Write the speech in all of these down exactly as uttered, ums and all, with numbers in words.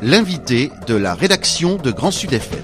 l'invité de la rédaction de Grand Sud F M.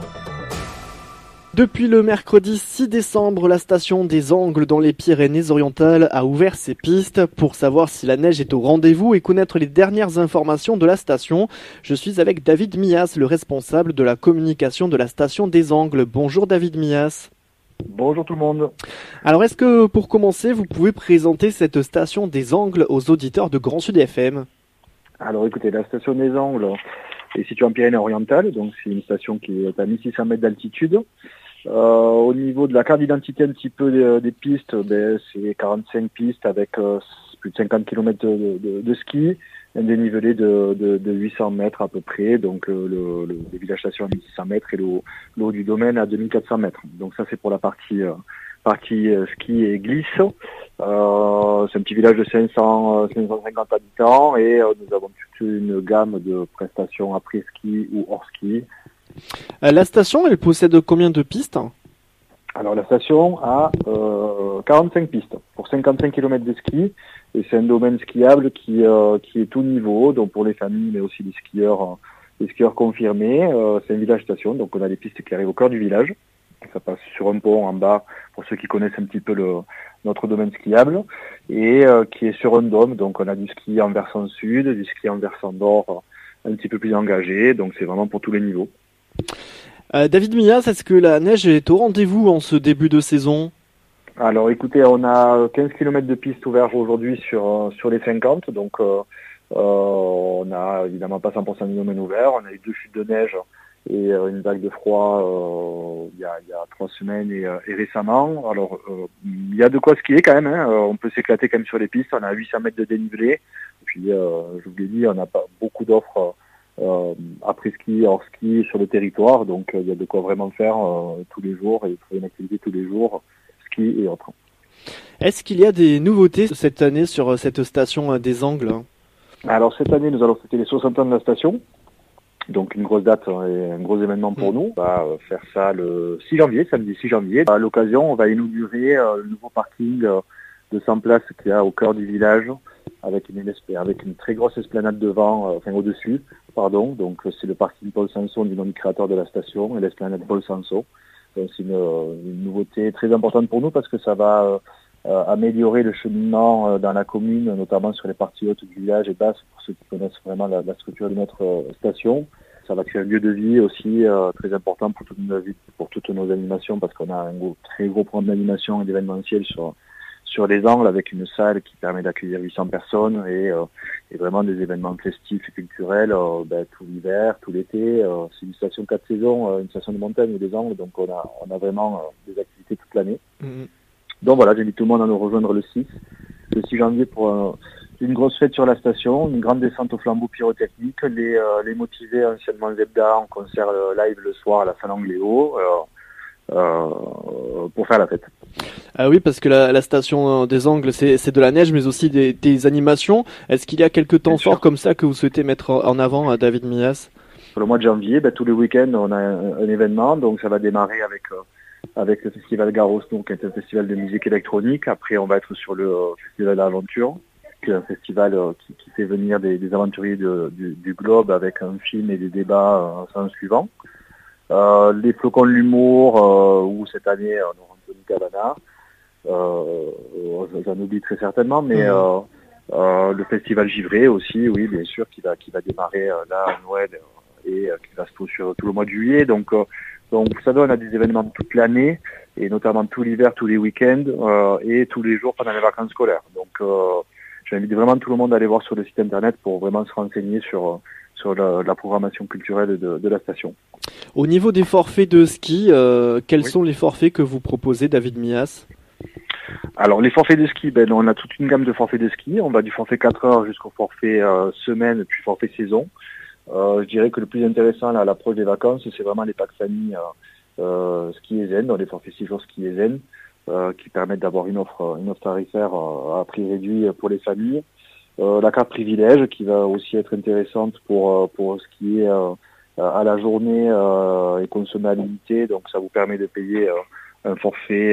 Depuis le mercredi six décembre, la station des Angles dans les Pyrénées-Orientales a ouvert ses pistes. Pour savoir si la neige est au rendez-vous et connaître les dernières informations de la station, je suis avec David Mias, le responsable de la communication de la station des Angles. Bonjour David Mias. Bonjour tout le monde. Alors est-ce que pour commencer, vous pouvez présenter cette station des Angles aux auditeurs de Grand Sud F M? Alors écoutez, la station des Angles est située en Pyrénées-Orientales, donc c'est une station qui est à mille six cents mètres d'altitude. Euh, au niveau de la carte d'identité un petit peu des, des pistes, ben, c'est quarante-cinq pistes avec euh, plus de cinquante kilomètres de, de, de ski, un dénivelé de, de, de huit cents mètres à peu près, donc euh, le, le, le village station à mille six cents mètres et le, le haut du domaine à deux mille quatre cents mètres. Donc ça c'est pour la partie, euh, partie euh, ski et glisse. Euh, c'est un petit village de cinq cents, cinq cent cinquante habitants et euh, nous avons toute une gamme de prestations après ski ou hors ski. La station, elle possède combien de pistes? Alors la station a euh, quarante-cinq pistes pour cinquante-cinq kilomètres de ski et c'est un domaine skiable qui euh, qui est tout niveau, donc pour les familles mais aussi les skieurs, les skieurs confirmés. Euh, c'est un village station, donc on a des pistes qui arrivent au cœur du village. Ça passe sur un pont en bas pour ceux qui connaissent un petit peu le notre domaine skiable et euh, qui est sur un dôme, donc on a du ski en versant sud, du ski en versant nord un petit peu plus engagé, donc c'est vraiment pour tous les niveaux. Euh, David Mias, est-ce que la neige est au rendez-vous en ce début de saison? Alors écoutez, on a quinze kilomètres de pistes ouvertes aujourd'hui sur sur les cinquante, donc euh, euh, on a évidemment pas cent pour cent du domaine ouvert, on a eu deux chutes de neige et euh, une vague de froid euh, il y a il y a trois semaines et, euh, et récemment. Alors euh, il y a de quoi skier quand même, hein. On peut s'éclater quand même sur les pistes, on a huit cents mètres de dénivelé, puis euh, je vous l'ai dit, on n'a pas beaucoup d'offres Euh, après ski, hors ski sur le territoire, donc il euh, y a de quoi vraiment faire euh, tous les jours et trouver une activité tous les jours, ski et autres. Est-ce qu'il y a des nouveautés cette année sur cette station des Angles? Alors cette année, nous allons fêter les soixante ans de la station, donc une grosse date et un gros événement pour mmh. nous. On va euh, faire ça le six janvier, samedi six janvier. À l'occasion, on va inaugurer euh, le nouveau parking euh, de cent places qu'il y a au cœur du village, avec une, avec une très grosse esplanade devant, euh, enfin au-dessus, pardon. Donc c'est le parking Paul Sanson du nom du créateur de la station et l'esplanade Paul Sanson. Donc c'est une, une nouveauté très importante pour nous parce que ça va euh, améliorer le cheminement euh, dans la commune, notamment sur les parties hautes du village et basses, pour ceux qui connaissent vraiment la, la structure de notre euh, station. Ça va créer un lieu de vie aussi euh, très important pour toute nos, pour toutes nos animations parce qu'on a un gros, très gros programme d'animation et d'événementiel sur sur les Angles avec une salle qui permet d'accueillir huit cents personnes et, euh, et vraiment des événements festifs et culturels euh, ben, tout l'hiver, tout l'été. Euh, c'est une station quatre saisons, euh, une station de montagne des Angles, donc on a on a vraiment euh, des activités toute l'année. Mmh. Donc voilà, j'invite tout le monde à nous rejoindre le six, le six janvier pour euh, une grosse fête sur la station, une grande descente au flambeau pyrotechnique, les, euh, les motivés anciennement Zebda en concert euh, live le soir à la salle Angléo euh, euh, pour faire la fête. Ah oui, parce que la, la station des Angles, c'est, c'est de la neige, mais aussi des, des animations. Est-ce qu'il y a quelques temps forts comme ça que vous souhaitez mettre en avant à David Mias? Sur le mois de janvier, ben, tous les week-ends, on a un, un événement. Donc ça va démarrer avec euh, avec le festival Garros, donc, qui est un festival de musique électronique. Après, on va être sur le euh, festival d'Aventure, qui est un festival euh, qui, qui fait venir des, des aventuriers de, du, du globe avec un film et des débats euh, en suivant. Euh, les flocons de l'humour, euh, où cette année, on aura Anthony Cavana. Euh, j'en oublie très certainement, mais mmh. euh, euh, le festival Givré aussi, oui, bien sûr, qui va qui va démarrer euh, là à Noël euh, et euh, qui va se poursuivre tout le mois de juillet. Donc, euh, donc vous savez, on a des événements toute l'année et notamment tout l'hiver, tous les week-ends euh, et tous les jours pendant les vacances scolaires. Donc, euh, j'invite vraiment tout le monde à aller voir sur le site internet pour vraiment se renseigner sur sur la, la programmation culturelle de, de la station. Au niveau des forfaits de ski, euh, quels oui. sont les forfaits que vous proposez, David Mias? Alors les forfaits de ski, ben on a toute une gamme de forfaits de ski. On va du forfait quatre heures jusqu'au forfait euh, semaine, puis forfait saison. Euh, je dirais que le plus intéressant là, à l'approche des vacances, c'est vraiment les packs famille euh, euh, ski et zen, dans les forfaits six jours ski et zen, euh, qui permettent d'avoir une offre, une offre tarifaire euh, à prix réduit pour les familles. Euh, la carte privilège qui va aussi être intéressante pour euh, pour skier euh, à la journée euh, et consommer à l'unité. Donc ça vous permet de payer euh, un forfait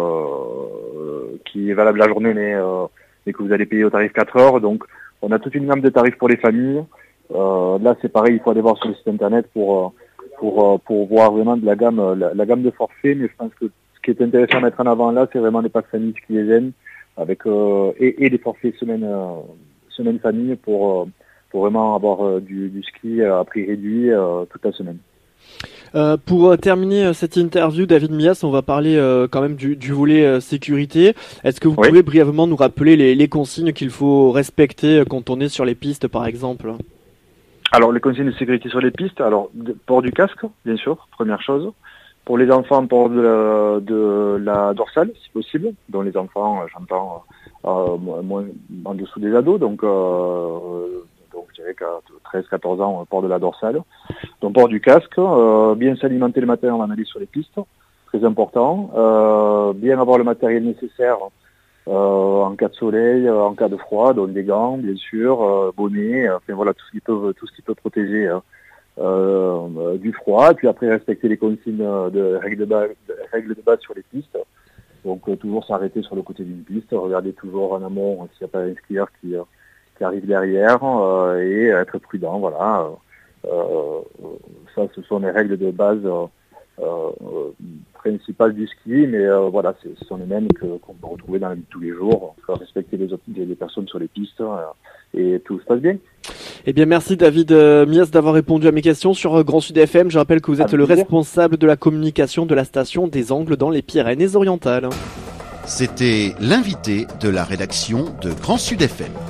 euh, qui est valable la journée mais, euh, mais que vous allez payer au tarif quatre heures. Donc on a toute une gamme de tarifs pour les familles Euh, là, c'est pareil, il faut aller voir sur le site internet pour pour pour voir vraiment de la gamme la, la gamme de forfaits. Mais je pense que ce qui est intéressant à mettre en avant là, c'est vraiment les packs famille qui les aiment, avec euh, et, et les forfaits semaine euh, semaine famille pour euh, pour vraiment avoir euh, du, du ski à prix réduit euh, toute la semaine. Euh, pour terminer cette interview, David Mias, on va parler euh, quand même du, du volet euh, sécurité. Est-ce que vous oui. pouvez brièvement nous rappeler les, les consignes qu'il faut respecter quand on est sur les pistes, par exemple? Alors, les consignes de sécurité sur les pistes, alors, de, port du casque, bien sûr, première chose. Pour les enfants, port de la, de la dorsale, si possible. Dont les enfants, j'entends, euh, moins en dessous des ados, donc... Euh, donc je dirais qu'à treize à quatorze ans, on port de la dorsale. Donc port du casque, euh, bien s'alimenter le matin avant d'aller sur les pistes, très important. Euh, bien avoir le matériel nécessaire euh, en cas de soleil, euh, en cas de froid, donc des gants, bien sûr, euh, bonnet, euh, enfin voilà, tout ce qui peut, tout ce qui peut protéger euh, euh, du froid. Et puis après, respecter les consignes de règles de base, de, règles de base sur les pistes. Donc euh, toujours s'arrêter sur le côté d'une piste, regarder toujours en amont s'il n'y a pas un skieur qui... Euh, qui arrive derrière euh, et être prudent, voilà. Euh, ça, ce sont les règles de base euh, euh, principales du ski, mais euh, voilà, ce sont les mêmes que, qu'on peut retrouver dans la vie de tous les jours. Il faut respecter les, autres, les personnes sur les pistes euh, et tout se passe bien. Eh bien, merci David euh, Mias d'avoir répondu à mes questions sur euh, Grand Sud F M. Je rappelle que vous êtes le responsable de la communication de la station des Angles dans les Pyrénées-Orientales. C'était l'invité de la rédaction de Grand Sud F M.